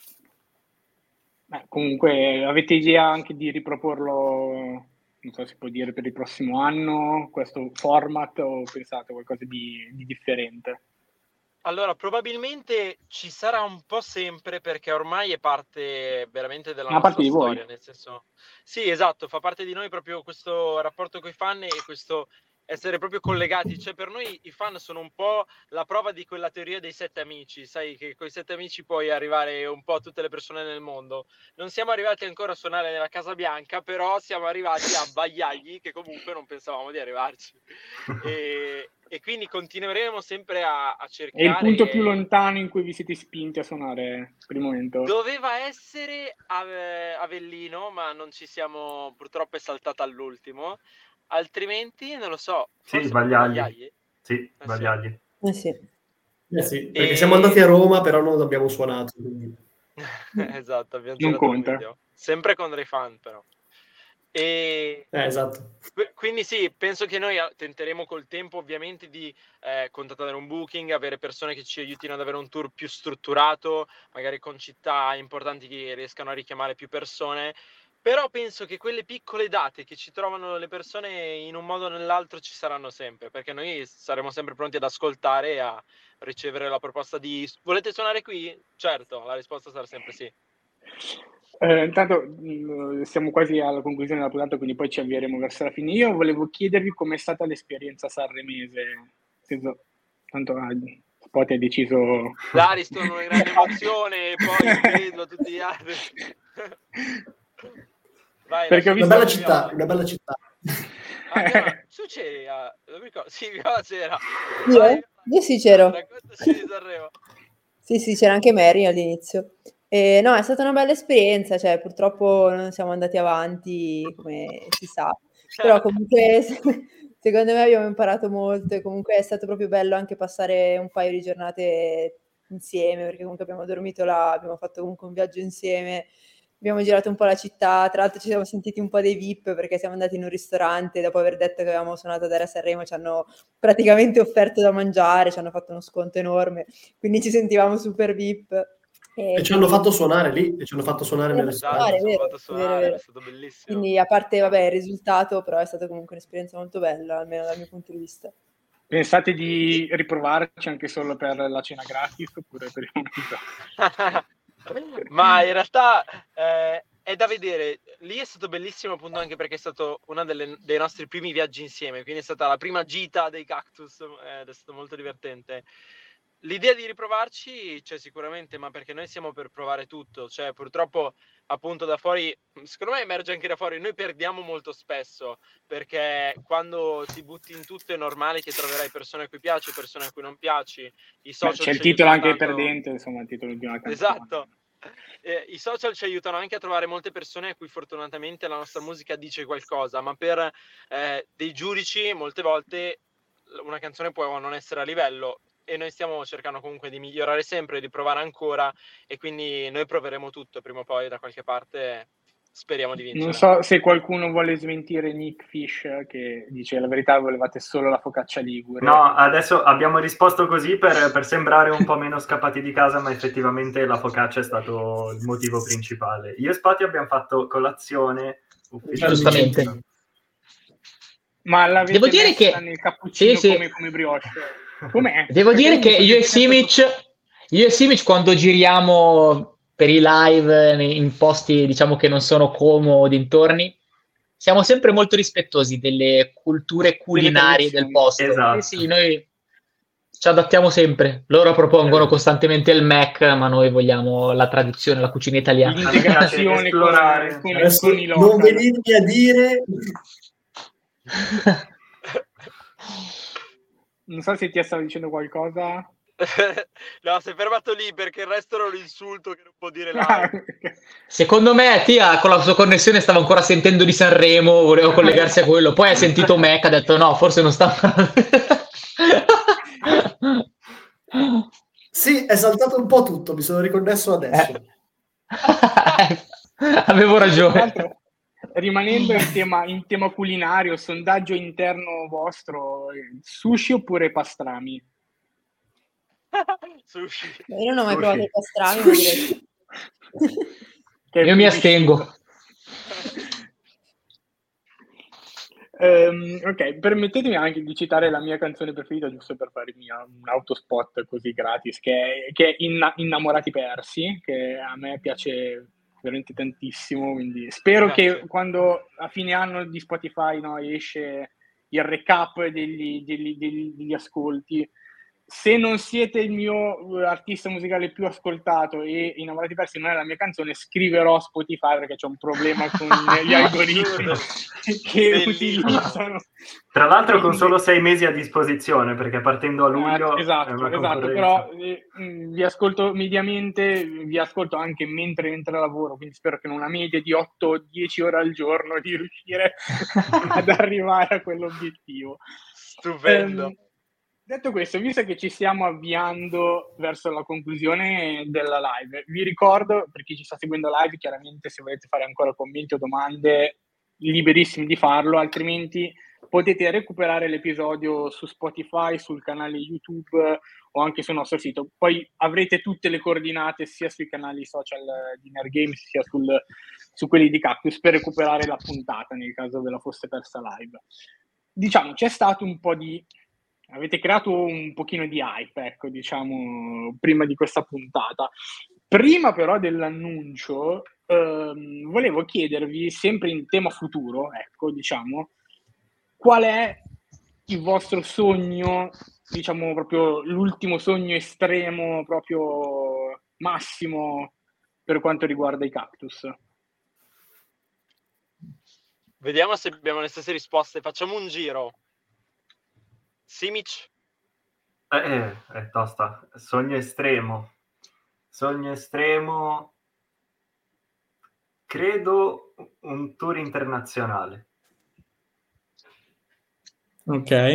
Beh, comunque, avete idea anche di riproporlo, non so se si può dire, per il prossimo anno, questo format, o pensate a qualcosa di, di differente?
Allora, probabilmente ci sarà un po' sempre perché ormai è parte veramente della
Una
nostra
parte di voi.
storia, nel senso... Sì, esatto, fa parte di noi proprio questo rapporto con i fan e questo essere proprio collegati. Cioè, per noi i fan sono un po' la prova di quella teoria dei sette amici, sai che con i sette amici puoi arrivare un po' a tutte le persone nel mondo. Non siamo arrivati ancora a suonare nella Casa Bianca, però siamo arrivati a Bagliagli, che comunque non pensavamo di arrivarci. E, e quindi continueremo sempre a, a cercare.
È il punto più lontano in cui vi siete spinti a suonare per il momento?
Doveva essere a Avellino, ma non ci siamo, purtroppo è saltata all'ultimo. Altrimenti, non lo so, forse
Sì,
proprio
Bagliagli.
Bagliagli.
Sì,
Eh sì.
Bagliagli.
Eh sì.
Eh sì, perché
E-
siamo andati a Roma, però non abbiamo suonato. Quindi.
Esatto, abbiamo
Non
girato un
conta.
video. Sempre con dei fan, però. E
Eh, esatto.
Qu- quindi sì, penso che noi eh, tenteremo col tempo ovviamente di eh, contattare un booking, avere persone che ci aiutino ad avere un tour più strutturato, magari con città importanti che riescano a richiamare più persone, però penso che quelle piccole date che ci trovano le persone in un modo o nell'altro ci saranno sempre, perché noi saremo sempre pronti ad ascoltare e a ricevere la proposta di volete suonare qui? Certo, la risposta sarà sempre sì.
Eh, intanto mh, siamo quasi alla conclusione della puntata, quindi poi ci avvieremo verso la fine. Io volevo chiedervi com'è stata l'esperienza sanremese. Nel senso, tanto ah, Spoti ha deciso...
L'Ariston una grande emozione e poi vedo tutti gli altri. Vai,
Perché ho
Una
visto-
bella città, una bella città.
Ah, su c'era, non mi ricordo, sì, c'era.
Io?
Vai,
Io sì c'ero.
raccontaci di Sanremo.
Sì, sì, c'era anche Mary all'inizio. E no, è stata una bella esperienza, cioè purtroppo non siamo andati avanti, come si sa, però comunque secondo me abbiamo imparato molto e comunque è stato proprio bello anche passare un paio di giornate insieme, perché comunque abbiamo dormito là, abbiamo fatto comunque un viaggio insieme, abbiamo girato un po' la città, tra l'altro ci siamo sentiti un po' dei V I P perché siamo andati in un ristorante, dopo aver detto che avevamo suonato ad Era Sanremo ci hanno praticamente offerto da mangiare, ci hanno fatto uno sconto enorme, quindi ci sentivamo super V I P. E,
E ci hanno fatto suonare lì, e ci hanno fatto suonare nel
Esatto,
ristorante.
ci hanno
vero,
fatto suonare,
vero, vero.
è stato bellissimo.
Quindi a parte vabbè, il risultato, però è stata comunque un'esperienza molto bella, almeno dal mio punto di vista.
Pensate di riprovarci anche solo per la cena gratis oppure per il momento?
Ma in realtà eh, è da vedere. Lì è stato bellissimo appunto anche perché è stato uno dei nostri primi viaggi insieme, quindi è stata la prima gita dei Cactus ed è stato molto divertente. L'idea di riprovarci c'è sicuramente, ma perché noi siamo per provare tutto, cioè purtroppo appunto da fuori, secondo me emerge anche da fuori, noi perdiamo molto spesso, perché quando ti butti in tutto è normale che troverai persone a cui piaci, persone a cui non piaci, i social
C'è il
ci
titolo
aiutano
anche
tanto...
perdente, insomma, il titolo di una canzone.
Esatto. Eh, i social ci aiutano anche a trovare molte persone a cui fortunatamente la nostra musica dice qualcosa, ma per eh, dei giudici molte volte una canzone può non essere a livello e noi stiamo cercando comunque di migliorare sempre, di provare ancora e quindi noi proveremo tutto prima o poi da qualche parte, speriamo di vincere.
Non so se qualcuno vuole smentire Nick Fish che dice la verità, volevate solo la focaccia ligure.
No, adesso abbiamo risposto così per, per sembrare un po' meno scappati di casa, ma effettivamente la focaccia è stato il motivo principale. Io e Spati abbiamo fatto colazione ufficialmente.
Giustamente.
Ma l'avete
Devo dire
messa
che
nel cappuccino
sì, sì.
come, come brioche? Com'è?
Devo
Perché
dire che io e
Simic
Simic, io e Simic quando giriamo per i live in posti diciamo che non sono Como o dintorni, siamo sempre molto rispettosi delle culture culinarie del posto.
Esatto.
Eh sì, noi ci adattiamo sempre. Loro propongono costantemente il Mac, ma noi vogliamo la tradizione, la cucina italiana.
l'integrazione
esplorare.
con, con,
Adesso
con i
non
local.
venirmi a dire...
Non so se ti stavo dicendo qualcosa.
No, si è fermato lì perché il resto era un insulto che non può dire live.
Secondo me Tia con la sua connessione stava ancora sentendo di Sanremo, voleva collegarsi a quello, poi ha sentito Mac, ha detto no, forse non sta.
Sì, è saltato un po' tutto, mi sono riconnesso adesso.
Eh. Avevo ragione.
Rimanendo in tema, in tema culinario, sondaggio interno vostro, sushi oppure pastrami?
Sushi.
Io non ho mai
Sushi.
provato i pastrami, ma direi...
Io mi astengo.
Um, ok, permettetemi anche di citare la mia canzone preferita, giusto per farmi un autospot così gratis, che è, che è Inna- Innamorati Persi, che a me piace veramente tantissimo, quindi spero
Grazie.
che quando a fine anno di Spotify no, esce il recap degli, degli, degli, degli ascolti, se non siete il mio artista musicale più ascoltato e Innamorati Persi non è la mia canzone, scriverò a Spotify perché c'è un problema con gli algoritmi che
Bellissimo.
utilizzano.
Tra l'altro con
Quindi-
solo sei mesi a disposizione, perché partendo a luglio
Eh, esatto,
è una
esatto,
concorrenza.
però eh, mh, vi ascolto mediamente, vi ascolto anche mentre mentre lavoro, quindi spero che in una media di otto dieci ore al giorno di riuscire ad arrivare a quell'obiettivo.
Stupendo.
Ehm, detto questo, visto che ci stiamo avviando verso la conclusione della live, vi ricordo, per chi ci sta seguendo live, chiaramente se volete fare ancora commenti o domande, liberissimi di farlo, altrimenti potete recuperare l'episodio su Spotify, sul canale YouTube o anche sul nostro sito. Poi avrete tutte le coordinate sia sui canali social di Nerd Games sia sul, su quelli di Cactus per recuperare la puntata nel caso ve la fosse persa live. Diciamo, c'è stato un po' di... avete creato un pochino di hype, ecco, diciamo, prima di questa puntata. Prima però dell'annuncio, ehm, volevo chiedervi, sempre in tema futuro, ecco, diciamo, qual è il vostro sogno, diciamo proprio l'ultimo sogno estremo, proprio massimo per quanto riguarda i Cactus?
Vediamo se abbiamo le stesse risposte. Facciamo un giro. Simic?
Eh, eh, è tosta. Sogno estremo. Sogno estremo. Credo un tour internazionale.
Ok.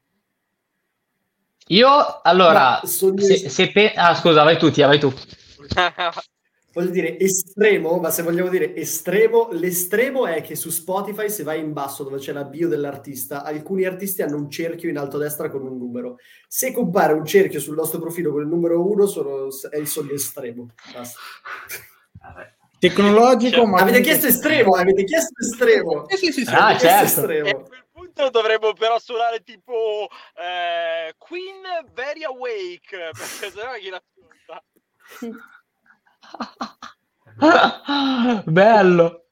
Io, allora,
Ma sogno
se,
est-
se pe- ah, scusa, vai tu, Tia, vai tu.
Voglio dire estremo, ma se vogliamo dire estremo, l'estremo è che su Spotify, se vai in basso dove c'è la bio dell'artista, alcuni artisti hanno un cerchio in alto a destra con un numero. Se compare un cerchio sul nostro profilo con il numero uno, sono, è il sogno estremo. Basta.
Vabbè.
Tecnologico,
Cioè,
ma...
Avete chiesto estremo, avete chiesto estremo.
Sì, sì, sì, sì.
Ah,
Avete chiesto
certo.
E
estremo.
a quel punto dovremmo però suonare tipo eh, Queen Very Awake, perché sennò chi l'ascolta?
Bello.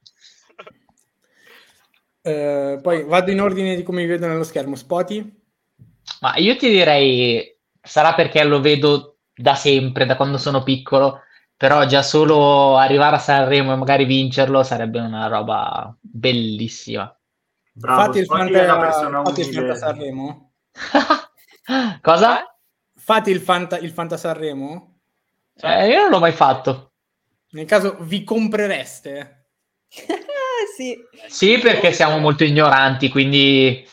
Eh, poi vado in ordine di come mi vedo nello schermo. Spoti?
Ma io ti direi, sarà perché lo vedo da sempre, da quando sono piccolo, però già solo arrivare a Sanremo e magari vincerlo sarebbe una roba bellissima.
Bravo,
Fate il
Spotty è la
Fanta,
persona
fate il Fanta
umile.
Sanremo?
Cosa?
Eh?
Fate il Fanta, il Fanta Sanremo?
Eh, io non l'ho mai fatto.
Nel caso vi comprereste?
Sì.
Sì, perché siamo molto ignoranti, quindi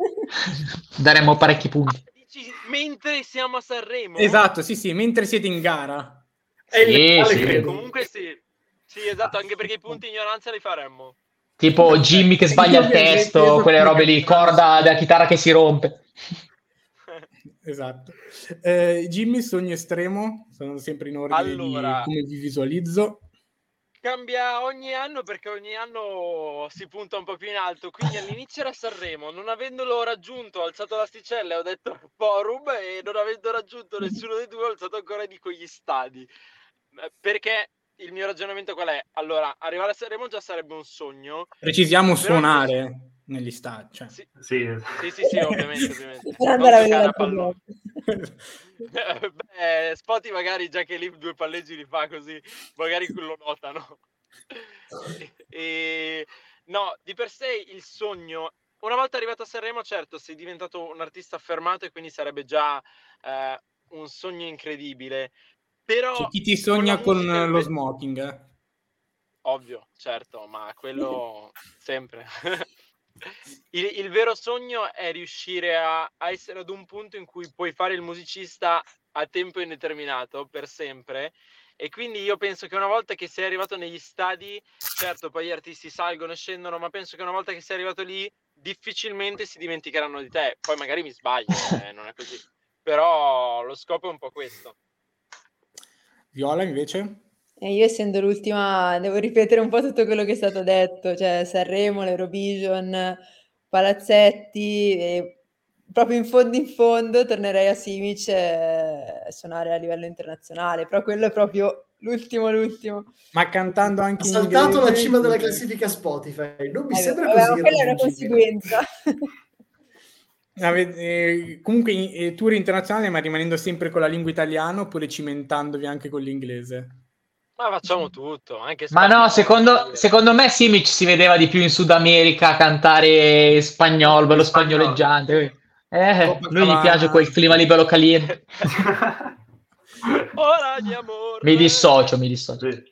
daremo parecchi punti.
Dici, mentre siamo a Sanremo?
Esatto, sì, sì, mentre siete in gara.
È illegale,
Sì, sì.
credo.
Comunque sì. Sì, esatto, anche perché i punti ignoranza li faremmo.
Tipo Jimmy che sbaglia il
Io mi avrei
testo,
preso
quelle
come
robe lì,
capitano.
corda della chitarra che si rompe.
Esatto. Eh, Jimmy, sogno estremo, sono sempre in ordine
Allora.
di come vi visualizzo.
Cambia ogni anno perché ogni anno si punta un po' più in alto, quindi all'inizio era Sanremo, non avendolo raggiunto ho alzato l'asticella e ho detto forum, e non avendo raggiunto nessuno dei due ho alzato ancora di quegli stadi. Eh, perché il mio ragionamento qual è? Allora, arrivare a Sanremo già sarebbe un sogno.
Precisiamo
Però il
suonare
mio-
negli stadi. Cioè.
Sì,
Sì.
sì, sì, sì, ovviamente, ovviamente.
Per
Non
andare a
giocare
vedere
a
il
pallone.
pallone.
Beh, Spotty magari già che lì due palleggi li fa così, magari lo notano. e, e- no, di per sé il sogno, una volta arrivato a Sanremo, certo, sei diventato un artista affermato e quindi sarebbe già eh, un sogno incredibile. Però
C'è chi ti
con la
sogna con
musica il
lo
ve-
smoking. eh?
Ovvio, certo, ma quello sempre. Il, il vero sogno è riuscire a, a essere ad un punto in cui puoi fare il musicista a tempo indeterminato, per sempre. E quindi io penso che una volta che sei arrivato negli stadi, certo, poi gli artisti salgono e scendono, ma penso che una volta che sei arrivato lì, difficilmente si dimenticheranno di te. Poi magari mi sbaglio, eh, non è così. Però lo scopo è un po' questo.
Viola invece?
E io essendo l'ultima devo ripetere un po' tutto quello che è stato detto, cioè Sanremo, l'Eurovision, palazzetti, e proprio in fondo in fondo tornerei a Simic e suonare a livello internazionale, però quello è proprio l'ultimo l'ultimo.
Ma cantando
Ha
anche in
saltato la
inglese?
cima della
Eh,
classifica Spotify. Non mi
Vabbè,
sembra
vabbè,
così
ma quella è una
irraggiungibile.
conseguenza.
ave- eh, comunque eh, tour internazionale, ma rimanendo sempre con la lingua italiana oppure cimentandovi anche con l'inglese?
Ma facciamo tutto, anche
Ma no,
Spotify,
secondo,
voglio dire.
secondo me Simic si vedeva di più in Sud America a cantare spagnolo, bello spagnoleggiante. Eh, lui gli piace quel clima lì bello caliente.
Ora di amore.
Mi dissocio, mi dissocio.
Sì.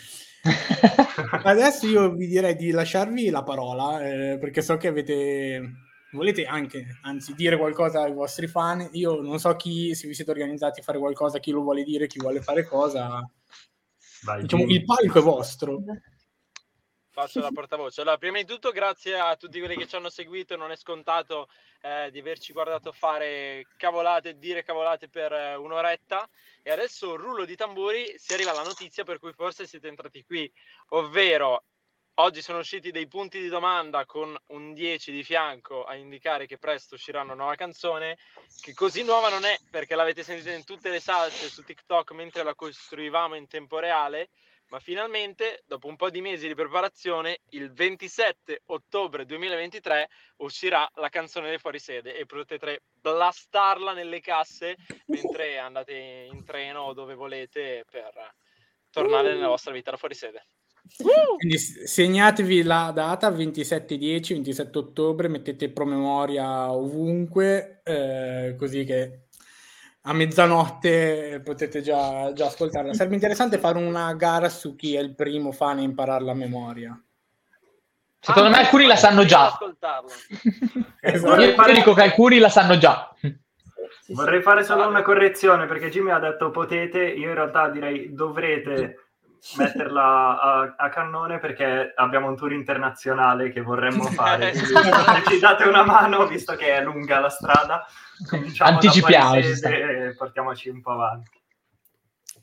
Adesso io vi direi di lasciarvi la parola, eh, perché so che avete volete anche, anzi, dire qualcosa ai vostri fan. Io non so chi, se vi siete organizzati a fare qualcosa, chi lo vuole dire, chi vuole fare cosa.
Vai,
Diciamo,
Jimmy.
il palco è vostro.
Faccio la portavoce. Allora, prima di tutto, grazie a tutti quelli che ci hanno seguito. Non è scontato eh, di averci guardato fare cavolate, dire cavolate per eh, un'oretta. E adesso, rullo di tamburi, si arriva alla notizia per cui forse siete entrati qui. Ovvero, oggi sono usciti dei punti di domanda con un dieci di fianco a indicare che presto uscirà una nuova canzone, che così nuova non è, perché l'avete sentita in tutte le salse su TikTok mentre la costruivamo in tempo reale. Ma finalmente, dopo un po' di mesi di preparazione, il ventisette ottobre duemilaventitré uscirà la canzone dei fuorisede e potrete blastarla nelle casse mentre andate in treno o dove volete per tornare nella vostra vita da fuorisede.
Quindi segnatevi la data ventisette dieci, ventisette ottobre, mettete promemoria ovunque, eh, così che a mezzanotte potete già, già ascoltarla. Sarebbe interessante fare una gara su chi è il primo fan a imparare la memoria.
Secondo me alcuni la sanno già.
Esatto.
Io dico che alcuni la sanno già.
Vorrei fare solo una correzione, perché Jimmy ha detto potete, io in realtà direi dovrete metterla a, a cannone, perché abbiamo un tour internazionale che vorremmo fare. Quindi, se ci date una mano, visto che è lunga la strada, cominciamo
Anticipiamo,
da
ci sta.
fuorisede e portiamoci un po' avanti.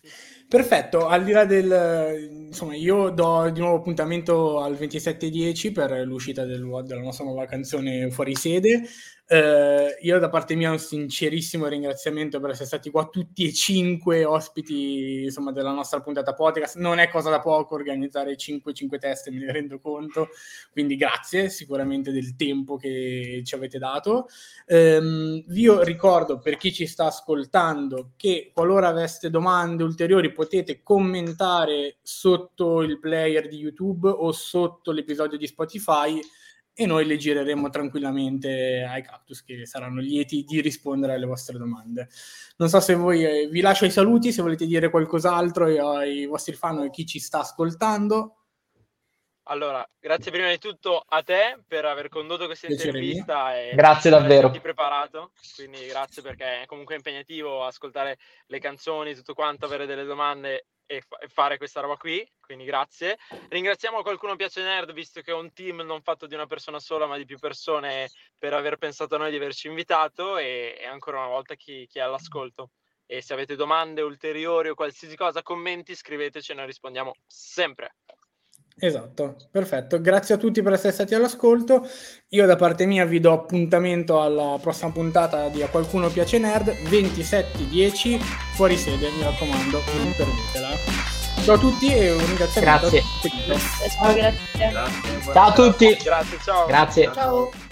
Perfetto, al di là del... insomma, io do di nuovo appuntamento al ventisette dieci per l'uscita del, della nostra nuova canzone Fuori Sede. Eh, io da parte mia un sincerissimo ringraziamento per essere stati qua tutti e cinque ospiti, insomma, della nostra puntata podcast. Non è cosa da poco organizzare cinque cinque teste, me ne rendo conto, quindi grazie sicuramente del tempo che ci avete dato. Um, vi ricordo, per chi ci sta ascoltando, che qualora aveste domande ulteriori potete commentare sotto il player di YouTube o sotto l'episodio di Spotify e noi le gireremo tranquillamente ai Cactus, che saranno lieti di rispondere alle vostre domande. Non so se voi, eh, vi lascio i saluti, se volete dire qualcos'altro ai, ai vostri fan o a chi ci sta ascoltando.
Allora, grazie prima di tutto a te per aver condotto questa
Piacere
intervista e
grazie
per
davvero.
esserti preparato, quindi grazie, perché è comunque impegnativo ascoltare le canzoni, tutto quanto, avere delle domande e, fa- e fare questa roba qui, quindi grazie. Ringraziamo Qualcuno Piace Nerd, visto che è un team non fatto di una persona sola ma di più persone, per aver pensato a noi di averci invitato, e, e ancora una volta chi, chi è all'ascolto. E se avete domande ulteriori o qualsiasi cosa, commenti, scriveteci e noi rispondiamo sempre.
Esatto, perfetto. Grazie a tutti per essere stati all'ascolto. Io da parte mia vi do appuntamento alla prossima puntata di A Qualcuno Piace Nerd, ventisette dieci, Fuori Sede, mi raccomando, non perdetela. Ciao a tutti e un ringraziamento.
Grazie.
Ciao, grazie.
Grazie,
Ciao a tutti.
Grazie, ciao.
Grazie.
Ciao.